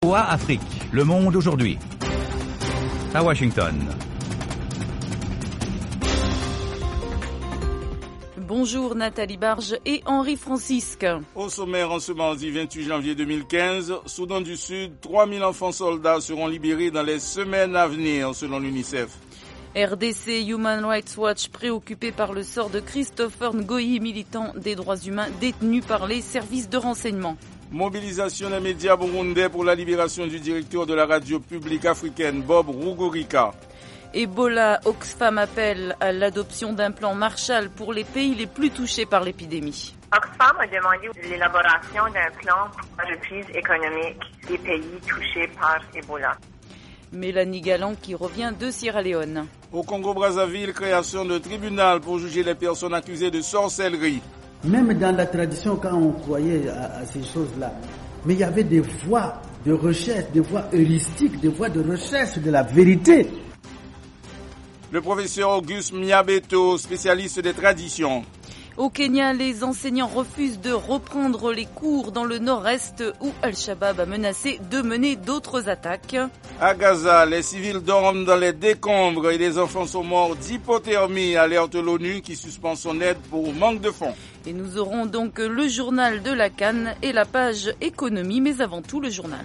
VOA Afrique, le monde aujourd'hui. À Washington. Bonjour Nathalie Barge et Henri Francisque. Au sommaire, en ce mardi 28 janvier 2015, Soudan du Sud, 3000 enfants soldats seront libérés dans les semaines à venir, selon l'UNICEF. RDC Human Rights Watch préoccupé par le sort de Christopher Ngoyi, militant des droits humains détenu par les services de renseignement. Mobilisation des médias burundais pour la libération du directeur de la radio publique africaine, Bob Rugurika. Ebola, Oxfam appelle à l'adoption d'un plan Marshall pour les pays les plus touchés par l'épidémie. Oxfam a demandé l'élaboration d'un plan pour la reprise économique des pays touchés par Ebola. Mélanie Galland qui revient de Sierra Leone. Au Congo-Brazzaville, création de tribunal pour juger les personnes accusées de sorcellerie. Même dans la tradition, quand on croyait à ces choses-là, mais il y avait des voies de recherche, des voies heuristiques, des voies de recherche de la vérité. Le professeur Auguste Miabeto, spécialiste des traditions. Au Kenya, les enseignants refusent de reprendre les cours dans le nord-est où Al-Shabaab a menacé de mener d'autres attaques. À Gaza, les civils dorment dans les décombres et les enfants sont morts d'hypothermie, alerte l'ONU qui suspend son aide pour manque de fonds. Et nous aurons donc le journal de la CAN et la page économie, mais avant tout le journal.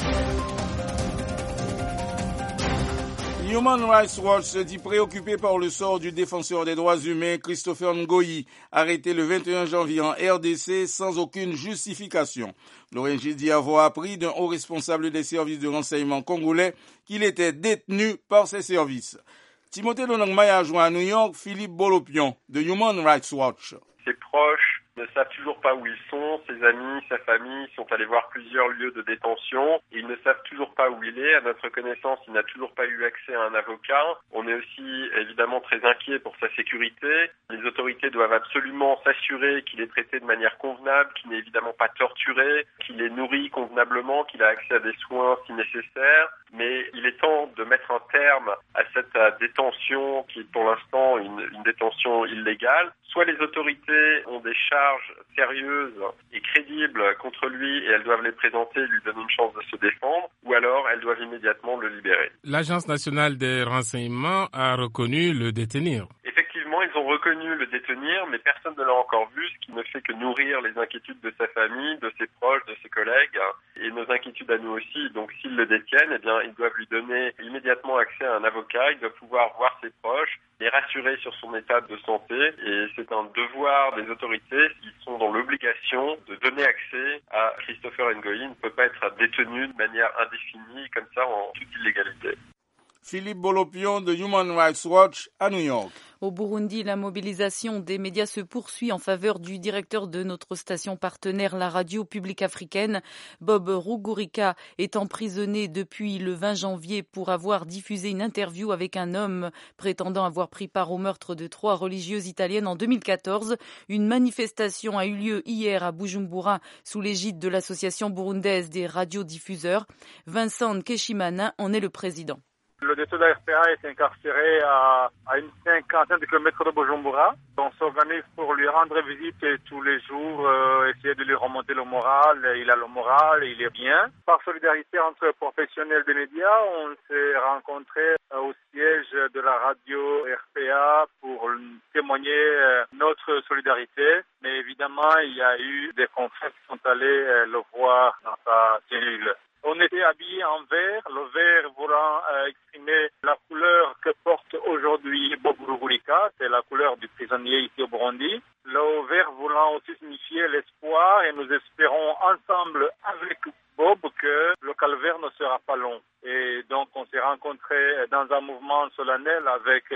Human Rights Watch se dit préoccupé par le sort du défenseur des droits humains Christopher Ngoyi, arrêté le 21 janvier en RDC sans aucune justification. L'ONG dit avoir appris d'un haut responsable des services de renseignement congolais qu'il était détenu par ses services. Timothée Lonangmaya a joint à New York Philippe Bolopion de Human Rights Watch. Ses proches ne savent toujours pas où ils sont, ses amis, sa famille sont allés voir plusieurs lieux de détention et ils ne savent toujours pas où il est. À notre connaissance, il n'a toujours pas eu accès à un avocat. On est aussi évidemment très inquiet pour sa sécurité. Les autorités doivent absolument s'assurer qu'il est traité de manière convenable, qu'il n'est évidemment pas torturé, qu'il est nourri convenablement, qu'il a accès à des soins si nécessaire. Mais il est temps de mettre un terme à cette détention qui est pour l'instant une détention illégale. Soit les autorités ont des charges sérieuses et crédibles contre lui et elles doivent les présenter et lui donner une chance de se défendre, ou alors elles doivent immédiatement le libérer. L'Agence nationale des renseignements a reconnu le détenir. Effectivement, ils ont reconnu le détenir, mais personne ne l'a encore vu, ce qui ne fait que nourrir les inquiétudes de sa famille, de ses proches, de ses collègues, et nos inquiétudes à nous aussi. Donc s'ils le détiennent, eh bien, ils doivent lui donner immédiatement accès à un avocat, il doit pouvoir voir ses proches, les rassurer sur son état de santé, et c'est un devoir des autorités, s'ils sont dans l'obligation de donner accès à Christopher Ngoyi. Il ne peut pas être détenu de manière indéfinie, comme ça, en toute illégalité. Philippe Bolopion de Human Rights Watch à New York. Au Burundi, la mobilisation des médias se poursuit en faveur du directeur de notre station partenaire, la radio publique africaine. Bob Rugurika est emprisonné depuis le 20 janvier pour avoir diffusé une interview avec un homme prétendant avoir pris part au meurtre de 3 religieuses italiennes en 2014. Une manifestation a eu lieu hier à Bujumbura sous l'égide de l'association burundaise des radiodiffuseurs. Vincent Nkeshimana en est le président. Le détenu de la RPA est incarcéré à une cinquantaine de kilomètres de Bujumbura. On s'organise pour lui rendre visite tous les jours, essayer de lui remonter le moral. Il a le moral, il est bien. Par solidarité entre professionnels des médias, on s'est rencontrés au siège de la radio RPA pour témoigner notre solidarité. Mais évidemment, il y a eu des confrères qui sont allés le voir dans sa cellule. On était habillés en vert, le vert voulant exprimer la couleur que porte aujourd'hui Bob Rugurika, c'est la couleur du prisonnier ici au Burundi. Le vert voulant aussi signifier l'espoir et nous espérons ensemble avec Bob que le calvaire ne sera pas long. Et donc on s'est rencontrés dans un mouvement solennel avec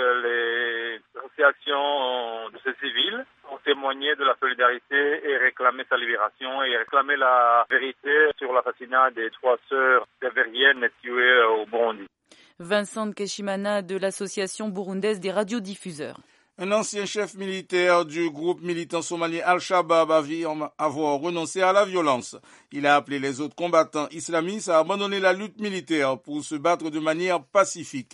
les associations de ces civils pour témoigner de la solidarité et réclamer sa libération et réclamer la vérité sur l'assassinat des 3 sœurs verriennes tuées au Burundi. Vincent Nkeshimana de l'association burundaise des radiodiffuseurs. Un ancien chef militaire du groupe militant somalien Al-Shabaab affirme avoir renoncé à la violence. Il a appelé les autres combattants islamistes à abandonner la lutte militaire pour se battre de manière pacifique.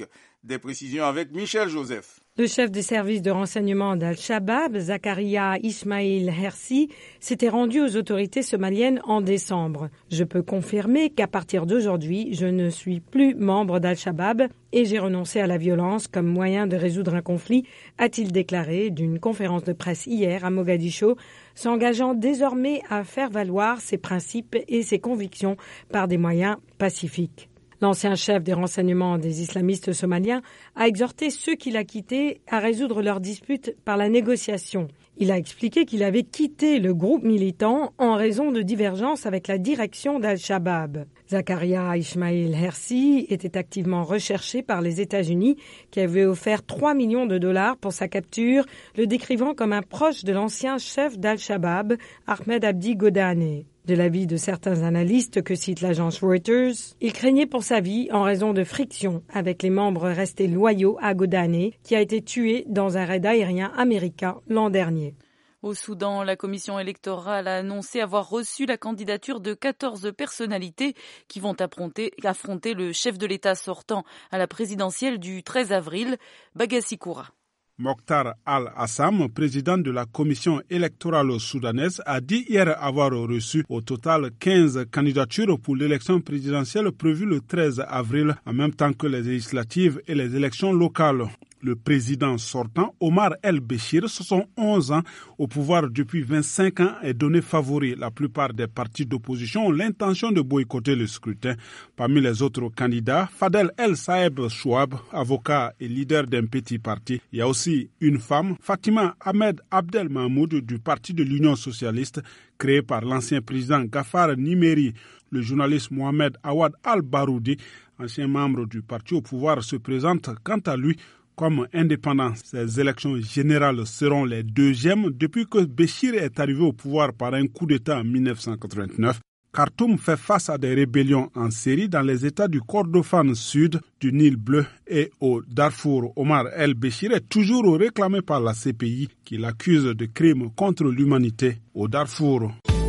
Des précisions avec Michel Joseph. Le chef des services de renseignement d'Al-Shabaab, Zakaria Ismail Hersi, s'était rendu aux autorités somaliennes en décembre. Je peux confirmer qu'à partir d'aujourd'hui, je ne suis plus membre d'Al-Shabaab et j'ai renoncé à la violence comme moyen de résoudre un conflit, a-t-il déclaré d'une conférence de presse hier à Mogadiscio, s'engageant désormais à faire valoir ses principes et ses convictions par des moyens pacifiques. L'ancien chef des renseignements des islamistes somaliens a exhorté ceux qu'il a quittés à résoudre leurs disputes par la négociation. Il a expliqué qu'il avait quitté le groupe militant en raison de divergences avec la direction d'Al-Shabaab. Zakaria Ismail Hersi était activement recherché par les États-Unis qui avaient offert 3 millions de dollars pour sa capture, le décrivant comme un proche de l'ancien chef d'Al-Shabaab, Ahmed Abdi Godane. De l'avis de certains analystes que cite l'agence Reuters, il craignait pour sa vie en raison de frictions avec les membres restés loyaux à Godane, qui a été tué dans un raid aérien américain l'an dernier. Au Soudan, la commission électorale a annoncé avoir reçu la candidature de 14 personnalités qui vont affronter le chef de l'État sortant à la présidentielle du 13 avril, Bagassi Koura. Mokhtar Al-Assam, président de la commission électorale soudanaise, a dit hier avoir reçu au total 15 candidatures pour l'élection présidentielle prévue le 13 avril, en même temps que les législatives et les élections locales. Le président sortant, Omar El-Béchir, 71 ans, au pouvoir depuis 25 ans, est donné favori. La plupart des partis d'opposition ont l'intention de boycotter le scrutin. Parmi les autres candidats, Fadel El-Saeb Chouab, avocat et leader d'un petit parti. Il y a aussi une femme, Fatima Ahmed Abdel Mahmoud, du parti de l'Union socialiste, créé par l'ancien président Ghaffar Nimeri. Le journaliste Mohamed Awad Al-Baroudi, ancien membre du parti au pouvoir, se présente quant à lui comme indépendant. Ces élections générales seront les deuxièmes depuis que Béchir est arrivé au pouvoir par un coup d'État en 1989. Khartoum fait face à des rébellions en série dans les États du Kordofan Sud, du Nil Bleu et au Darfour. Omar El-Béchir est toujours réclamé par la CPI qui l'accuse de crimes contre l'humanité au Darfour.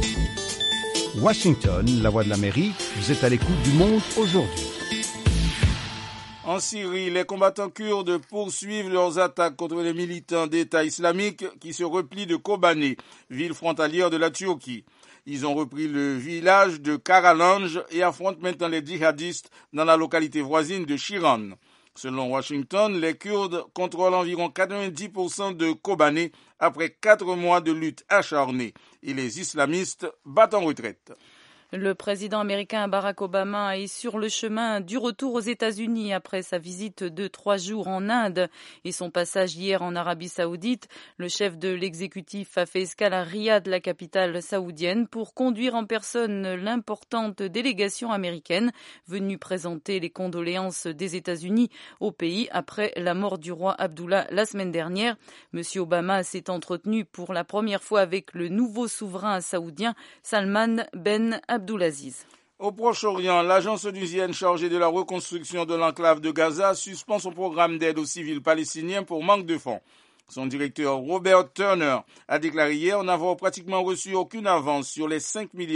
Washington, la voix de l'Amérique, vous êtes à l'écoute du Monde aujourd'hui. En Syrie, les combattants kurdes poursuivent leurs attaques contre les militants d'État islamique qui se replient de Kobane, ville frontalière de la Turquie. Ils ont repris le village de Karalanj et affrontent maintenant les djihadistes dans la localité voisine de Shiran. Selon Washington, les Kurdes contrôlent environ 90% de Kobane après 4 mois de lutte acharnée et les islamistes battent en retraite. Le président américain Barack Obama est sur le chemin du retour aux États-Unis après sa visite de 3 jours en Inde et son passage hier en Arabie Saoudite. Le chef de l'exécutif a fait escale à Riyad, la capitale saoudienne, pour conduire en personne l'importante délégation américaine venue présenter les condoléances des États-Unis au pays après la mort du roi Abdullah la semaine dernière. Monsieur Obama s'est entretenu pour la première fois avec le nouveau souverain saoudien Salman Ben Abdulaziz. Au Proche-Orient, l'agence onusienne chargée de la reconstruction de l'enclave de Gaza suspend son programme d'aide aux civils palestiniens pour manque de fonds. Son directeur Robert Turner a déclaré hier n'avoir pratiquement reçu aucune avance sur les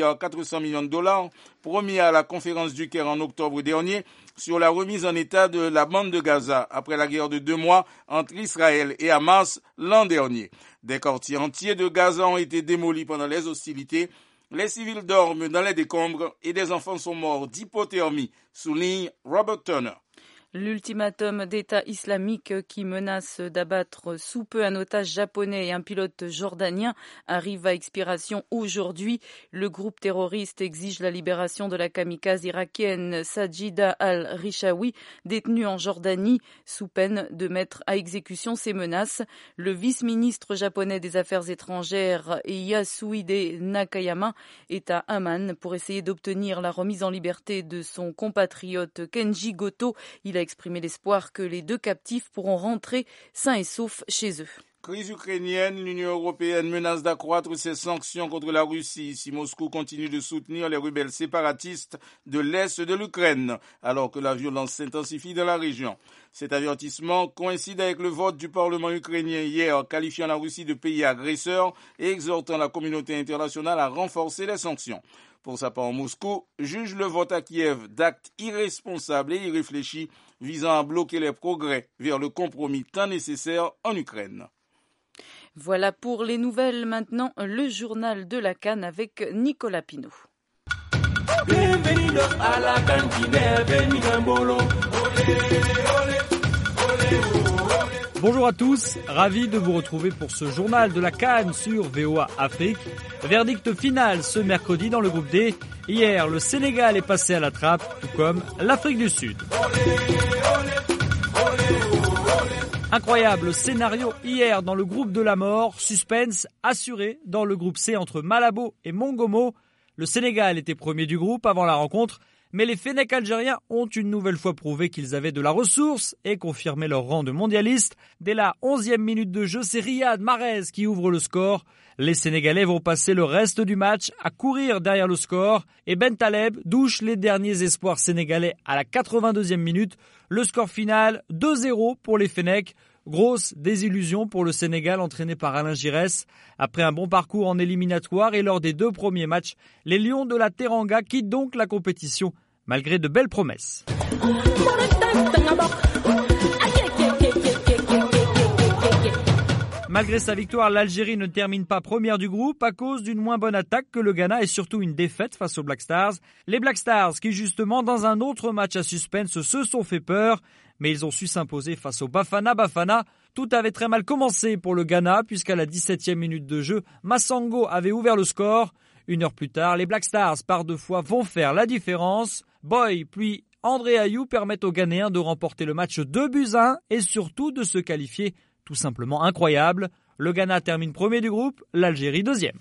5,4 milliards de dollars promis à la conférence du Caire en octobre dernier sur la remise en état de la bande de Gaza après la guerre de 2 mois entre Israël et Hamas l'an dernier. Des quartiers entiers de Gaza ont été démolis pendant les hostilités. Les civils dorment dans les décombres et des enfants sont morts d'hypothermie, souligne Robert Turner. L'ultimatum d'État islamique qui menace d'abattre sous peu un otage japonais et un pilote jordanien arrive à expiration aujourd'hui. Le groupe terroriste exige la libération de la kamikaze irakienne Sajida al-Rishawi, détenue en Jordanie, sous peine de mettre à exécution ses menaces. Le vice-ministre japonais des Affaires étrangères Yasuhide Nakayama est à Amman pour essayer d'obtenir la remise en liberté de son compatriote Kenji Goto. Il a exprimé l'espoir que les 2 captifs pourront rentrer sains et saufs chez eux. Crise ukrainienne, l'Union européenne menace d'accroître ses sanctions contre la Russie si Moscou continue de soutenir les rebelles séparatistes de l'Est de l'Ukraine, alors que la violence s'intensifie dans la région. Cet avertissement coïncide avec le vote du Parlement ukrainien hier, qualifiant la Russie de pays agresseur et exhortant la communauté internationale à renforcer les sanctions. Pour sa part, Moscou juge le vote à Kiev d'acte irresponsable et irréfléchi visant à bloquer les progrès vers le compromis tant nécessaire en Ukraine. Voilà pour les nouvelles. Maintenant, le journal de la CAN avec Nicolas Pinault. Bienvenidos a la cantina, Benigambolo. Bonjour à tous, ravi de vous retrouver pour ce journal de la CAN sur VOA Afrique. Verdict final ce mercredi dans le groupe D. Hier, le Sénégal est passé à la trappe, tout comme l'Afrique du Sud. Incroyable scénario hier dans le groupe de la mort, suspense assuré dans le groupe C entre Malabo et Mongomo. Le Sénégal était premier du groupe avant la rencontre, mais les Fennecs algériens ont une nouvelle fois prouvé qu'ils avaient de la ressource et confirmé leur rang de mondialistes. Dès la 11e minute de jeu, c'est Riyad Mahrez qui ouvre le score. Les Sénégalais vont passer le reste du match à courir derrière le score et Ben Taleb douche les derniers espoirs sénégalais à la 82e minute. Le score final 2-0 pour les Fennecs. Grosse désillusion pour le Sénégal entraîné par Alain Giresse. Après un bon parcours en éliminatoire et lors des 2 premiers matchs, les Lions de la Teranga quittent donc la compétition malgré de belles promesses. Malgré sa victoire, l'Algérie ne termine pas première du groupe à cause d'une moins bonne attaque que le Ghana et surtout une défaite face aux Black Stars. Les Black Stars qui justement dans un autre match à suspense se sont fait peur, mais ils ont su s'imposer face au Bafana Bafana. Tout avait très mal commencé pour le Ghana puisqu'à la 17e minute de jeu, Massango avait ouvert le score. 1 heure plus tard, les Black Stars par 2 fois vont faire la différence. Boy puis André Ayew permettent aux Ghanéens de remporter le match 2-1 et surtout de se qualifier. Tout simplement incroyable. Le Ghana termine premier du groupe, l'Algérie deuxième.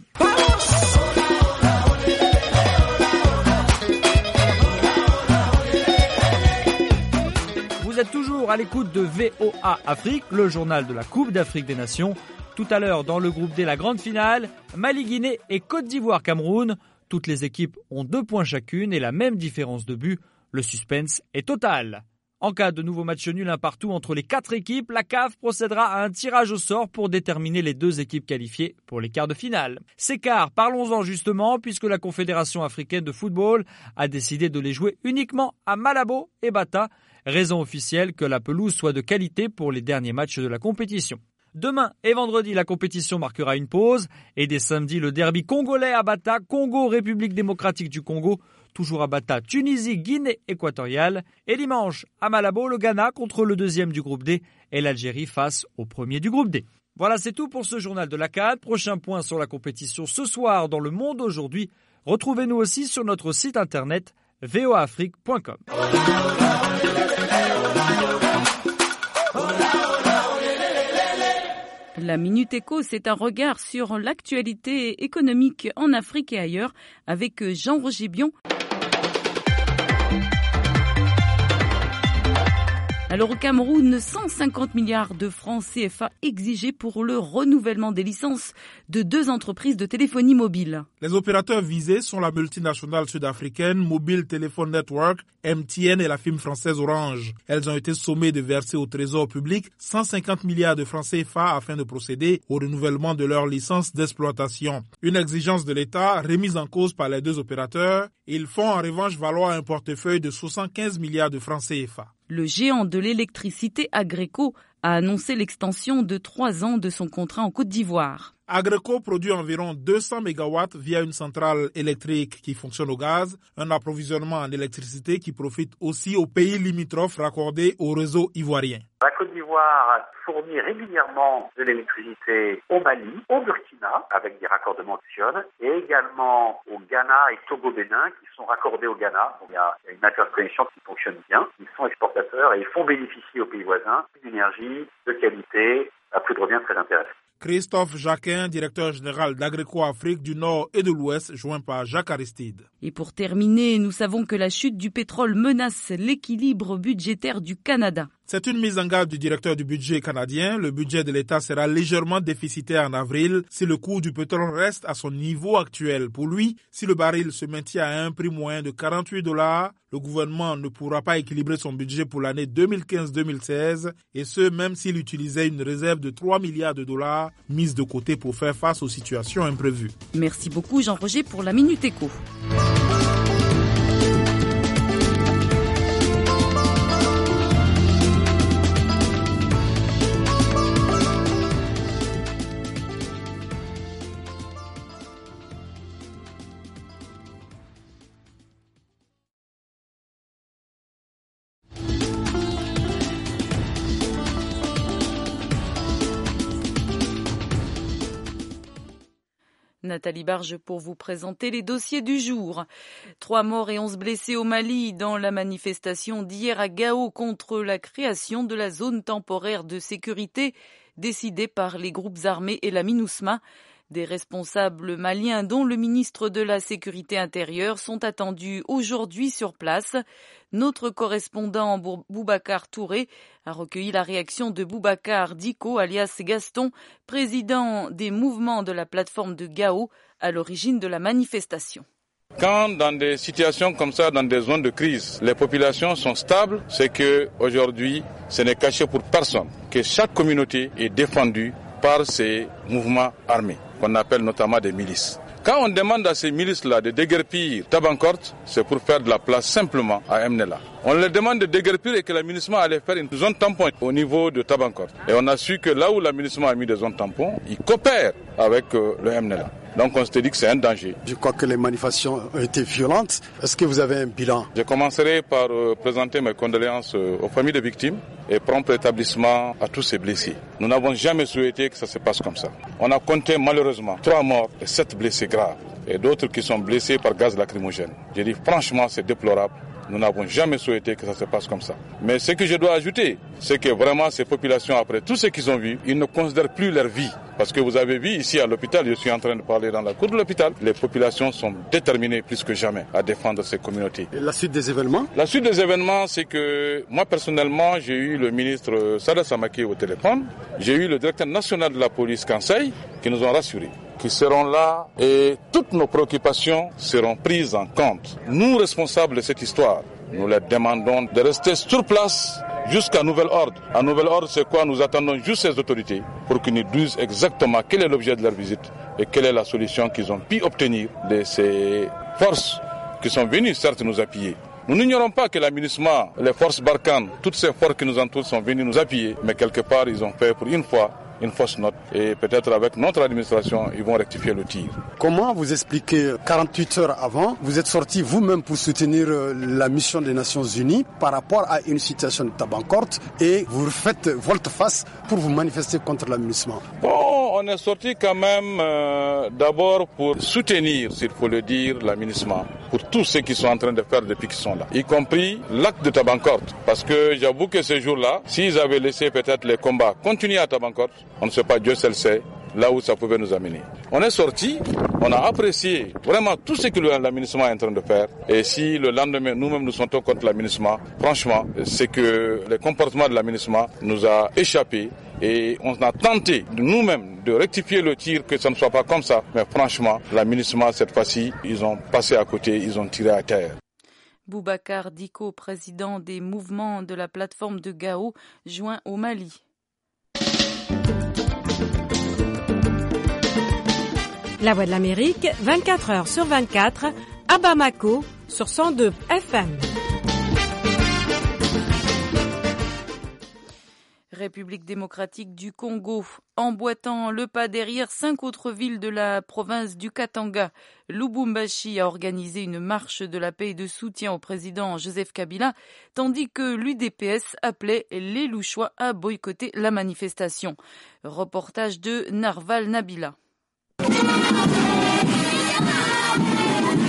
Vous êtes toujours à l'écoute de VOA Afrique, le journal de la Coupe d'Afrique des Nations. Tout à l'heure, dans le groupe D, la grande finale, Mali-Guinée et Côte d'Ivoire-Cameroun. Toutes les équipes ont 2 points chacune et la même différence de but. Le suspense est total. En cas de nouveau match nul un partout entre les 4 équipes, la CAF procédera à un tirage au sort pour déterminer les 2 équipes qualifiées pour les quarts de finale. Ces quarts, parlons-en justement, puisque la Confédération africaine de football a décidé de les jouer uniquement à Malabo et Bata, raison officielle que la pelouse soit de qualité pour les derniers matchs de la compétition. Demain et vendredi, la compétition marquera une pause et dès samedi, le derby congolais à Bata, Congo, République démocratique du Congo, toujours à Bata, Tunisie, Guinée équatoriale et dimanche à Malabo, le Ghana contre le 2e du groupe D et l'Algérie face au 1er du groupe D. Voilà, c'est tout pour ce journal de la CAN. Prochain point sur la compétition ce soir dans Le Monde aujourd'hui. Retrouvez-nous aussi sur notre site internet voaafrique.com. La Minute Éco, c'est un regard sur l'actualité économique en Afrique et ailleurs avec Jean-Roger Bion. Alors au Cameroun, 150 milliards de francs CFA exigés pour le renouvellement des licences de 2 entreprises de téléphonie mobile. Les opérateurs visés sont la multinationale sud-africaine Mobile Telephone Network, MTN et la firme française Orange. Elles ont été sommées de verser au trésor public 150 milliards de francs CFA afin de procéder au renouvellement de leurs licences d'exploitation. Une exigence de l'État remise en cause par les 2 opérateurs. Ils font en revanche valoir un portefeuille de 75 milliards de francs CFA. Le géant de l'électricité Agreco a annoncé l'extension de 3 ans de son contrat en Côte d'Ivoire. Agreco produit environ 200 MW via une centrale électrique qui fonctionne au gaz, un approvisionnement en électricité qui profite aussi aux pays limitrophes raccordés au réseau ivoirien. La Côte d'Ivoire fournit régulièrement de l'électricité au Mali, au Burkina, avec des raccordements optionnels, et également au Ghana et Togo-Bénin, qui sont raccordés au Ghana. Donc, il y a une interconnexion qui fonctionne bien. Ils sont exportateurs et ils font bénéficier aux pays voisins d'une énergie de qualité à prix de revient très intéressant. Christophe Jacquin, directeur général d'Agreco Afrique du Nord et de l'Ouest, joint par Jacques Aristide. Et pour terminer, nous savons que la chute du pétrole menace l'équilibre budgétaire du Canada. C'est une mise en garde du directeur du budget canadien. Le budget de l'État sera légèrement déficitaire en avril si le cours du pétrole reste à son niveau actuel. Pour lui, si le baril se maintient à un prix moyen de $48, le gouvernement ne pourra pas équilibrer son budget pour l'année 2015-2016, et ce, même s'il utilisait une réserve de $3 milliards mise de côté pour faire face aux situations imprévues. Merci beaucoup Jean-Roger pour la Minute Éco. Nathalie Barge pour vous présenter les dossiers du jour. 3 morts et 11 blessés au Mali dans la manifestation d'hier à Gao contre la création de la zone temporaire de sécurité décidée par les groupes armés et la MINUSMA. Des responsables maliens, dont le ministre de la Sécurité intérieure, sont attendus aujourd'hui sur place. Notre correspondant Boubacar Touré a recueilli la réaction de Boubacar Diko, alias Gaston, président des mouvements de la plateforme de Gao, à l'origine de la manifestation. Quand dans des situations comme ça, dans des zones de crise, les populations sont stables, c'est que aujourd'hui, ce n'est caché pour personne que chaque communauté est défendue par ces mouvements armés, qu'on appelle notamment des milices. Quand on demande à ces milices-là de déguerpir Tabankort, c'est pour faire de la place simplement à Mnela. On leur demande de déguerpir et que la MINUSMA allait faire une zone tampon au niveau de Tabankort. Et on a su que là où la MINUSMA a mis des zones tampons, ils coopèrent avec le Mnela. Donc on s'est dit que c'est un danger. Je crois que les manifestations ont été violentes. Est-ce que vous avez un bilan? Je commencerai par présenter mes condoléances aux familles des victimes et prompt rétablissement à tous ces blessés. Nous n'avons jamais souhaité que ça se passe comme ça. On a compté malheureusement 3 morts et 7 blessés graves et d'autres qui sont blessés par gaz lacrymogène. Je dis franchement, c'est déplorable. Nous n'avons jamais souhaité que ça se passe comme ça. Mais ce que je dois ajouter, c'est que vraiment ces populations, après tout ce qu'ils ont vu, ils ne considèrent plus leur vie. Parce que vous avez vu ici à l'hôpital, je suis en train de parler dans la cour de l'hôpital, les populations sont déterminées plus que jamais à défendre ces communautés. Et la suite des événements? La suite des événements, c'est que moi personnellement, j'ai eu le ministre Sada Samake au téléphone, j'ai eu le directeur national de la police Kansai qui nous ont rassurés, qui seront là et toutes nos préoccupations seront prises en compte. Nous, responsables de cette histoire, nous leur demandons de rester sur place jusqu'à nouvel ordre. Un nouvel ordre, c'est quoi? Nous attendons juste ces autorités pour qu'ils nous disent exactement quel est l'objet de leur visite et quelle est la solution qu'ils ont pu obtenir de ces forces qui sont venues certes nous appuyer. Nous n'ignorons pas que la MINUSMA, les forces Barkhane, toutes ces forces qui nous entourent sont venues nous appuyer, mais quelque part ils ont fait pour une fois une fausse note et peut-être avec notre administration, ils vont rectifier le tir. Comment vous expliquez 48 heures avant, vous êtes sorti vous-même pour soutenir la mission des Nations Unies par rapport à une situation de Tabankort et vous faites volte-face pour vous manifester contre la MINUSMA? Bon, on est sorti quand même d'abord pour soutenir, s'il faut le dire, la MINUSMA, pour tous ceux qui sont en train de faire depuis qu'ils sont là, y compris l'acte de Tabankort. Parce que j'avoue que ces jours-là, s'ils avaient laissé peut-être les combats continuer à Tabankort, on ne sait pas, Dieu seul sait, là où ça pouvait nous amener. On est sorti, on a apprécié vraiment tout ce que la MINUSMA est en train de faire. Et si le lendemain, nous-mêmes nous sentons contre la MINUSMA, franchement, c'est que le comportement de la MINUSMA nous a échappé. Et on a tenté nous-mêmes de rectifier le tir, que ça ne soit pas comme ça. Mais franchement, la MINUSMA, cette fois-ci, ils ont passé à côté, ils ont tiré à terre. Boubacar Diko, président des mouvements de la plateforme de Gao, joint au Mali. La Voix de l'Amérique, 24 heures sur 24, à Bamako, sur 102 FM. République démocratique du Congo, emboîtant le pas derrière 5 autres villes de la province du Katanga. Lubumbashi a organisé une marche de la paix et de soutien au président Joseph Kabila, tandis que l'UDPS appelait les Louchois à boycotter la manifestation. Reportage de Narval Nabila.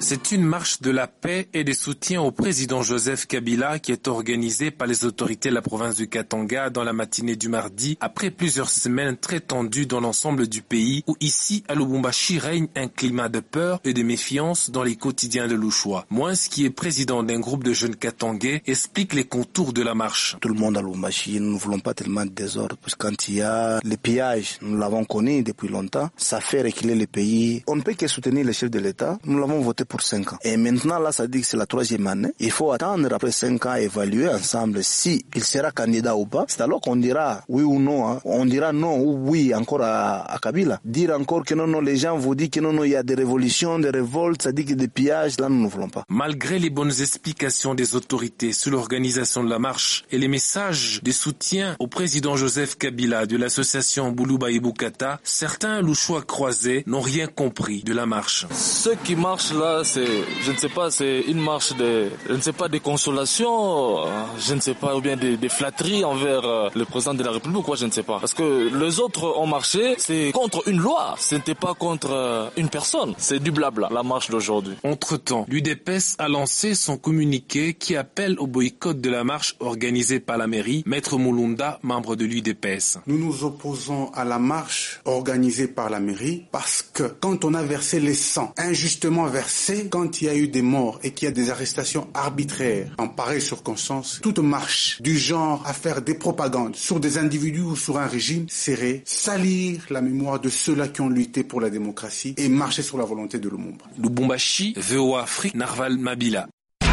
C'est une marche de la paix et des soutiens au président Joseph Kabila qui est organisée par les autorités de la province du Katanga dans la matinée du mardi, après plusieurs semaines très tendues dans l'ensemble du pays, où ici, à Lubumbashi, règne un climat de peur et de méfiance dans les quotidiens de Louchois. Moins, qui est président d'un groupe de jeunes Katangais, explique les contours de la marche. Tout le monde à Lubumbashi, nous ne voulons pas tellement de désordre, parce que quand il y a le pillage, nous l'avons connu depuis longtemps, ça fait reculer le pays. On ne peut que soutenir le chef de l'État. Nous l'avons voté pour 5 ans. Et maintenant, là, ça dit que c'est la 3e année. Il faut attendre après 5 ans, évaluer ensemble si il sera candidat ou pas. C'est alors qu'on dira oui ou non. Hein. On dira non ou oui encore à Kabila. Dire encore que non, les gens vous disent que non, il y a des révolutions, des révoltes, ça dit que des pillages, là, nous ne voulons pas. Malgré les bonnes explications des autorités sur l'organisation de la marche et les messages de soutien au président Joseph Kabila de l'association Boulouba et Boukata, certains Louchois croisés n'ont rien compris de la marche. Ceux qui marchent là, je ne sais pas, c'est une marche de consolation, je ne sais pas, ou bien des flatteries envers le président de la République ou quoi, je ne sais pas. Parce que les autres ont marché, c'est contre une loi, ce n'était pas contre une personne, c'est du blabla, la marche d'aujourd'hui. Entre-temps, l'UDPS a lancé son communiqué qui appelle au boycott de la marche organisée par la mairie. Maître Moulunda, membre de l'UDPS. Nous nous opposons à la marche organisée par la mairie parce que quand on a versé les sangs injustement versés, quand il y a eu des morts et qu'il y a des arrestations arbitraires en pareille circonstance, toute marche du genre à faire des propagandes sur des individus ou sur un régime serait salir la mémoire de ceux-là qui ont lutté pour la démocratie et marcher sur la volonté de Lumumba. Lubumbashi, VOA Afrique, Narval Mabila.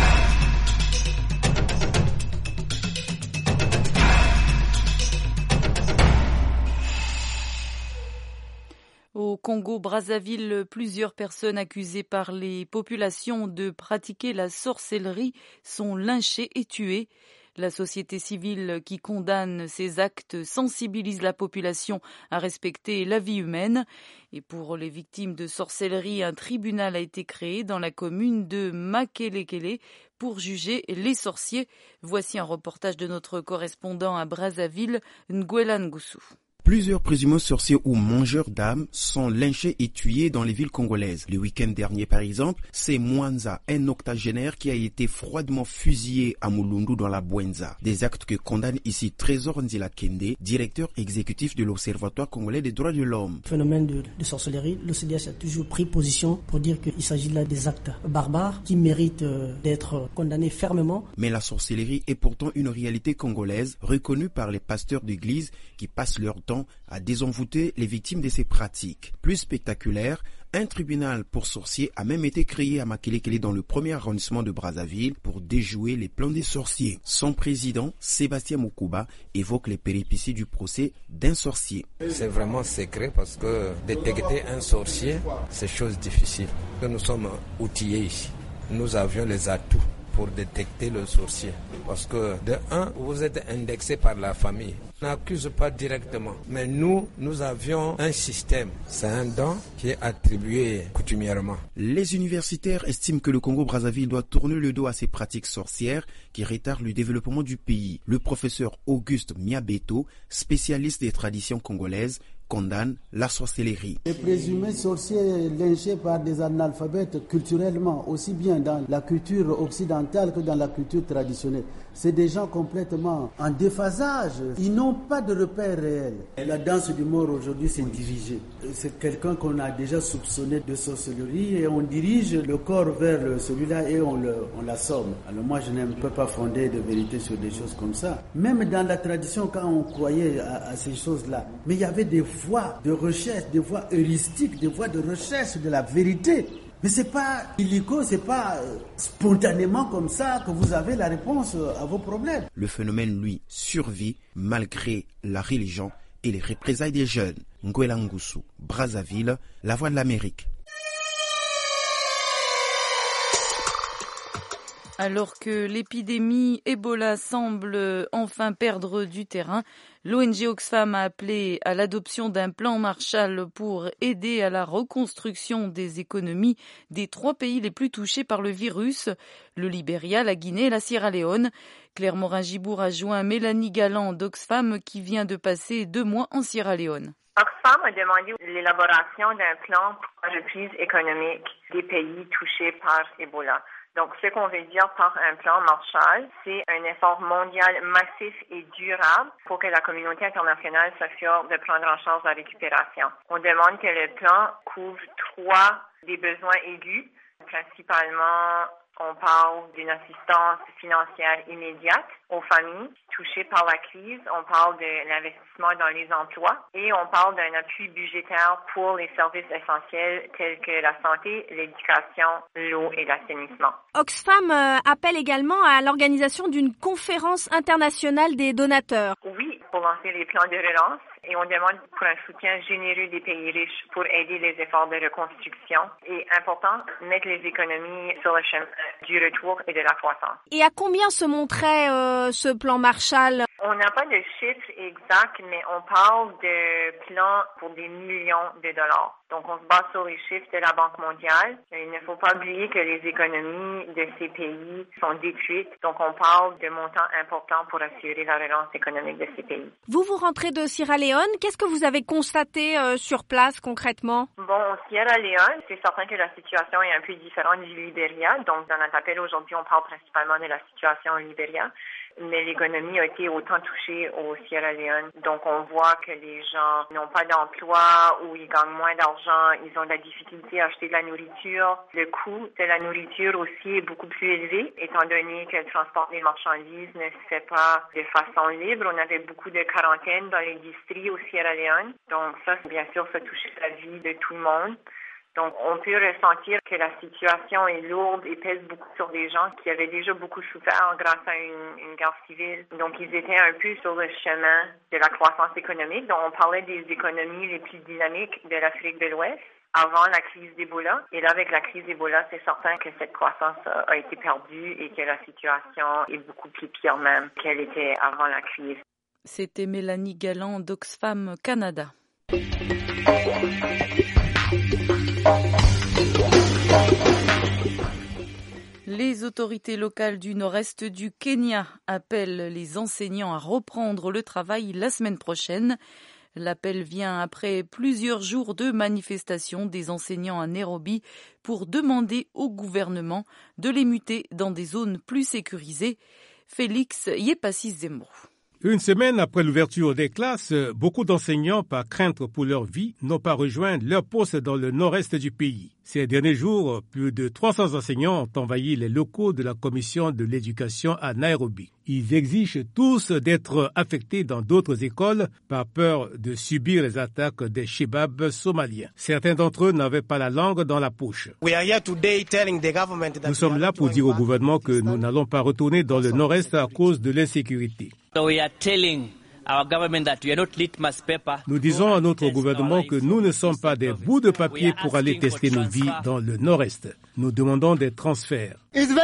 Au Congo-Brazzaville, plusieurs personnes accusées par les populations de pratiquer la sorcellerie sont lynchées et tuées. La société civile qui condamne ces actes sensibilise la population à respecter la vie humaine. Et pour les victimes de sorcellerie, un tribunal a été créé dans la commune de Makelekele pour juger les sorciers. Voici un reportage de notre correspondant à Brazzaville, Nguela Ngusu. Plusieurs présumés sorciers ou mangeurs d'âmes sont lynchés et tués dans les villes congolaises. Le week-end dernier, par exemple, c'est Mwanza, un octogénaire qui a été froidement fusillé à Mulundu dans la Bwenza. Des actes que condamne ici Trésor Nzila Kende, directeur exécutif de l'Observatoire congolais des droits de l'homme. Phénomène de sorcellerie, le CDH a toujours pris position pour dire qu'il s'agit là des actes barbares qui méritent d'être condamnés fermement. Mais la sorcellerie est pourtant une réalité congolaise reconnue par les pasteurs d'église qui passent leur temps à désenvoûter les victimes de ces pratiques. Plus spectaculaire, un tribunal pour sorciers a même été créé à Makelekele dans le premier arrondissement de Brazzaville pour déjouer les plans des sorciers. Son président, Sébastien Moukouba, évoque les péripéties du procès d'un sorcier. C'est vraiment secret parce que détecter un sorcier, c'est chose difficile. Nous sommes outillés ici. Nous avions les atouts pour détecter le sorcier. Parce que, de un, vous êtes indexé par la famille. On n'accuse pas directement. Mais nous avions un système. C'est un don qui est attribué coutumièrement. Les universitaires estiment que le Congo-Brazzaville doit tourner le dos à ces pratiques sorcières qui retardent le développement du pays. Le professeur Auguste Miabeto, spécialiste des traditions congolaises, condamne la sorcellerie. Les présumés sorciers lynchés par des analphabètes culturellement, aussi bien dans la culture occidentale que dans la culture traditionnelle, c'est des gens complètement en déphasage. Ils n'ont pas de repères réels. Et la danse du mort aujourd'hui, c'est dirigé. C'est quelqu'un qu'on a déjà soupçonné de sorcellerie et on dirige le corps vers celui-là et on l'assomme. Alors moi, je ne peux pas fonder de vérité sur des choses comme ça. Même dans la tradition, quand on croyait à ces choses-là, mais il y avait des voies de recherche, des voies heuristiques, des voies de recherche de la vérité. Mais c'est pas illico, c'est pas spontanément comme ça que vous avez la réponse à vos problèmes. Le phénomène, lui, survit malgré la religion et les représailles des jeunes. Nguela Ngusu, Brazzaville, la voix de l'Amérique. Alors que l'épidémie Ebola semble enfin perdre du terrain, l'ONG Oxfam a appelé à l'adoption d'un plan Marshall pour aider à la reconstruction des économies des 3 pays les plus touchés par le virus, le Libéria, la Guinée et la Sierra Leone. Claire Morin-Gibour a joint Mélanie Galland d'Oxfam qui vient de passer 2 mois en Sierra Leone. Oxfam a demandé l'élaboration d'un plan pour la reprise économique des pays touchés par Ebola. Donc, ce qu'on veut dire par un plan Marshall, c'est un effort mondial massif et durable pour que la communauté internationale s'assure de prendre en charge la récupération. On demande que le plan couvre 3 des besoins aigus, principalement. On parle d'une assistance financière immédiate aux familles touchées par la crise. On parle de l'investissement dans les emplois et on parle d'un appui budgétaire pour les services essentiels tels que la santé, l'éducation, l'eau et l'assainissement. Oxfam appelle également à l'organisation d'une conférence internationale des donateurs. Oui, pour lancer les plans de relance. Et on demande pour un soutien généreux des pays riches pour aider les efforts de reconstruction. Et important, mettre les économies sur le chemin du retour et de la croissance. Et à combien se monterait ce plan Marshall? On n'a pas de chiffres exacts, mais on parle de plans pour des millions de dollars. Donc, on se base sur les chiffres de la Banque mondiale. Il ne faut pas oublier que les économies de ces pays sont détruites. Donc, on parle de montants importants pour assurer la relance économique de ces pays. Vous rentrez de Sierra Leone. Qu'est-ce que vous avez constaté sur place concrètement? Bon, Sierra Leone, c'est certain que la situation est un peu différente du Libéria. Donc, dans notre appel aujourd'hui, on parle principalement de la situation au Libéria. Mais l'économie a été autant touchée au Sierra Leone. Donc, on voit que les gens n'ont pas d'emploi ou ils gagnent moins d'argent. Ils ont de la difficulté à acheter de la nourriture. Le coût de la nourriture aussi est beaucoup plus élevé, étant donné que le transport des marchandises ne se fait pas de façon libre. On avait beaucoup de quarantaines dans l'industrie au Sierra Leone. Donc, ça, bien sûr, ça touche la vie de tout le monde. Donc, on peut ressentir que la situation est lourde et pèse beaucoup sur des gens qui avaient déjà beaucoup souffert grâce à une guerre civile. Donc, ils étaient un peu sur le chemin de la croissance économique. Donc, on parlait des économies les plus dynamiques de l'Afrique de l'Ouest avant la crise d'Ebola. Et là, avec la crise d'Ebola, c'est certain que cette croissance a été perdue et que la situation est beaucoup plus pire même qu'elle était avant la crise. C'était Mélanie Galland d'Oxfam Canada. Les autorités locales du nord-est du Kenya appellent les enseignants à reprendre le travail la semaine prochaine. L'appel vient après plusieurs jours de manifestations des enseignants à Nairobi pour demander au gouvernement de les muter dans des zones plus sécurisées. Félix Yepassi-Zemro. Une semaine après l'ouverture des classes, beaucoup d'enseignants, par crainte pour leur vie, n'ont pas rejoint leur poste dans le nord-est du pays. Ces derniers jours, plus de 300 enseignants ont envahi les locaux de la commission de l'éducation à Nairobi. Ils exigent tous d'être affectés dans d'autres écoles par peur de subir les attaques des Shebabs somaliens. Certains d'entre eux n'avaient pas la langue dans la poche. Nous sommes là pour dire au gouvernement que nous n'allons pas retourner dans le nord-est à cause de l'insécurité. Nous disons à notre gouvernement que nous ne sommes pas des bouts de papier pour aller tester nos vies dans le nord-est. Nous demandons des transferts.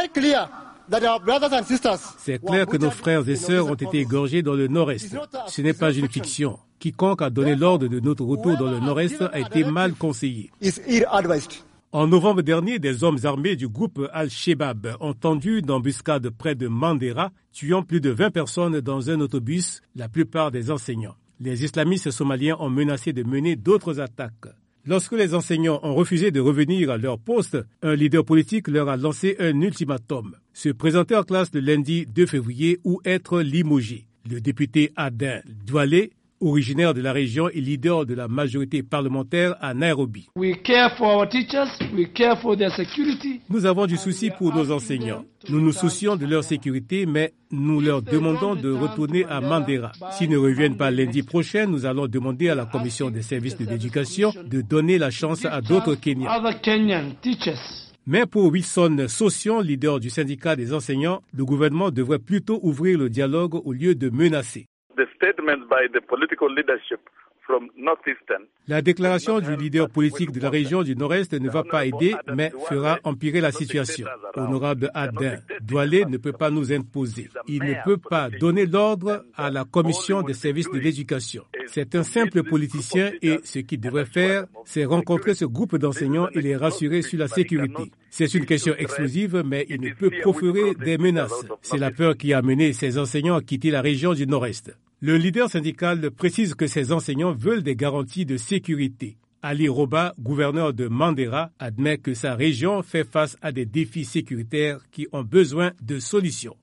C'est clair que nos frères et sœurs ont été égorgés dans le nord-est. Ce n'est pas une fiction. Quiconque a donné l'ordre de notre retour dans le nord-est a été mal conseillé. En novembre dernier, des hommes armés du groupe Al-Shebab ont tendu une embuscade près de Mandera, tuant plus de 20 personnes dans un autobus, la plupart des enseignants. Les islamistes somaliens ont menacé de mener d'autres attaques. Lorsque les enseignants ont refusé de revenir à leur poste, un leader politique leur a lancé un ultimatum. Se présenter en classe le lundi 2 février ou être limogé. Le député Aden Douale, originaire de la région et leader de la majorité parlementaire à Nairobi. Nous avons du souci pour nos enseignants. Nous nous soucions de leur sécurité, mais nous leur demandons de retourner à Mandera. S'ils ne reviennent pas lundi prochain, nous allons demander à la commission des services de l'éducation de donner la chance à d'autres Kenyans. Mais pour Wilson Sossion, leader du syndicat des enseignants, le gouvernement devrait plutôt ouvrir le dialogue au lieu de menacer. La déclaration du leader politique de la région du Nord-Est ne va pas aider, mais fera empirer la situation. Honorable Aden Douale ne peut pas nous imposer. Il ne peut pas donner l'ordre à la commission des services de l'éducation. C'est un simple politicien et ce qu'il devrait faire, c'est rencontrer ce groupe d'enseignants et les rassurer sur la sécurité. C'est une question exclusive, mais il ne peut proférer des menaces. C'est la peur qui a amené ces enseignants à quitter la région du Nord-Est. Le leader syndical précise que ses enseignants veulent des garanties de sécurité. Ali Roba, gouverneur de Mandera, admet que sa région fait face à des défis sécuritaires qui ont besoin de solutions.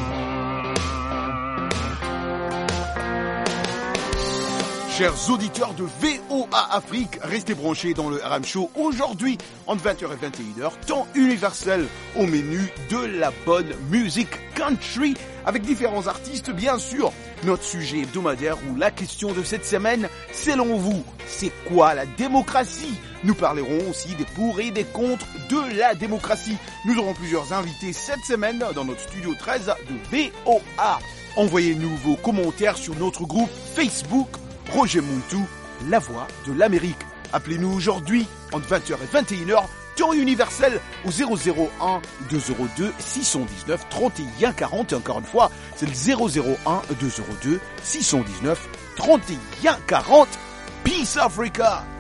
Chers auditeurs de VOA Afrique, restez branchés dans le RM Show aujourd'hui entre 20h et 21h, temps universel au menu de la bonne musique country avec différents artistes bien sûr. Notre sujet hebdomadaire ou la question de cette semaine, selon vous, c'est quoi la démocratie? Nous parlerons aussi des pour et des contre de la démocratie. Nous aurons plusieurs invités cette semaine dans notre studio 13 de VOA. Envoyez-nous vos commentaires sur notre groupe Facebook Roger Muntu, la voix de l'Amérique. Appelez-nous aujourd'hui entre 20h et 21h, temps universel au 001 202 619 31 40. Et encore une fois, c'est le 001 202 619 31 40. Peace Africa!